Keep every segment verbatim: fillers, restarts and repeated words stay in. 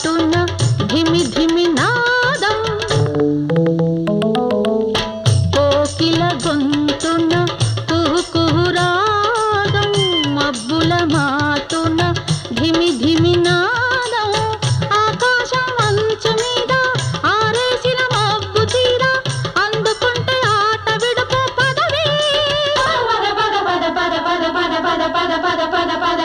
మాటున ధిమి ధిమి నాదం కోకిల గొంతున కుహు కుహు రాగం మబ్బుల మాటున ధిమి ధిమి నాదం ఆకాశం అంచు మీద ఆరేసిన మబ్బు తీర అందుకుంటే ఆట విడుపు పదవే పద పద పద పద పద పద పద పద పద పద పద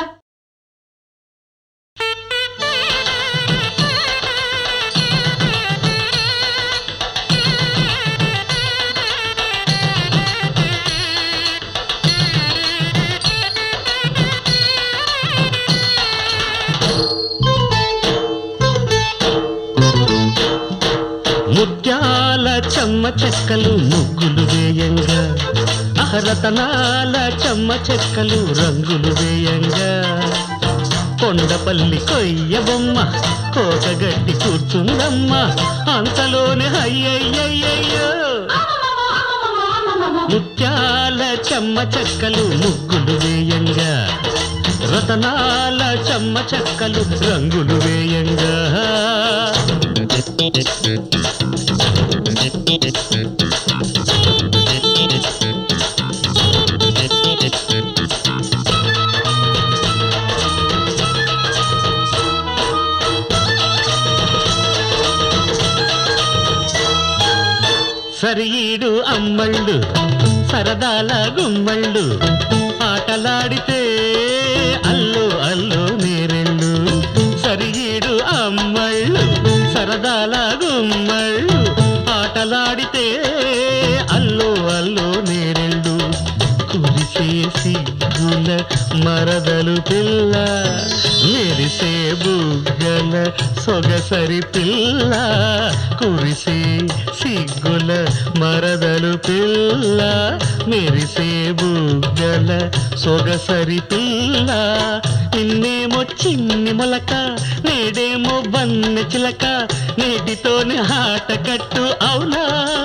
ముత్యాల చెమ్మ చెక్కలు ముగ్గులు వేయంగా అహరతనాల చెమ్మ చెక్కలు రంగులు వేయంగా కొండపల్లి కొయ్య బొమ్మ కోకగట్టి కూర్చుందమ్మ అంతలోనే అయ్యయ్యయ్యో ముత్యాల చెమ్మ చెక్కలు ముగ్గులు వేయంగా రతనాల చెమ్మ చెక్కలు రంగులు వేయంగా సరిఈడు అమ్మళ్ళు సరదాల గుమ్మళ్ళు ఆటలాడితే అల్లు అల్లు నేరెళ్ళు సరిఈడు అమ్మళ్ళు సరదాల గుమ్మళ్ళు ఆటలాడితే అల్లు అల్లు నేరెళ్ళు కురిసే సిగ్గుల మరదలు పిల్ల మెరిసే బుగ్గల సొగసరి పిల్ల కురిసే సిగ్గుల మరదలు పిల్ల మెరిసే బుగ్గల సొగసరి పిల్ల నిన్నేమో చిన్ని మొలక నేడేమో బన్నె చిలక నేటితోనే ఆట కట్టు అవునా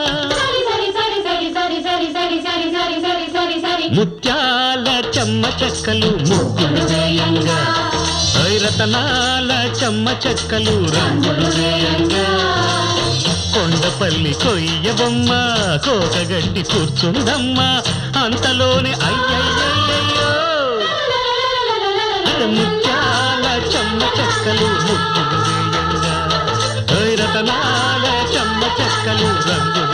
ముత్యాల చెమ్మ చెక్కలు ముగ్గులు వేయంగా రతనాల చెమ్మ చెక్కలు రంగులు వేయంగా కొండపల్లి కొయ్య బొమ్మ కోకగట్టి కూర్చుందమ్మ అంతలోనే అయ్యయ్యయ్యో ముత్యాల చెమ్మ చెక్కలు ముగ్గులు వేయంగా రతనాల చెమ్మ చెక్కలు రంగులు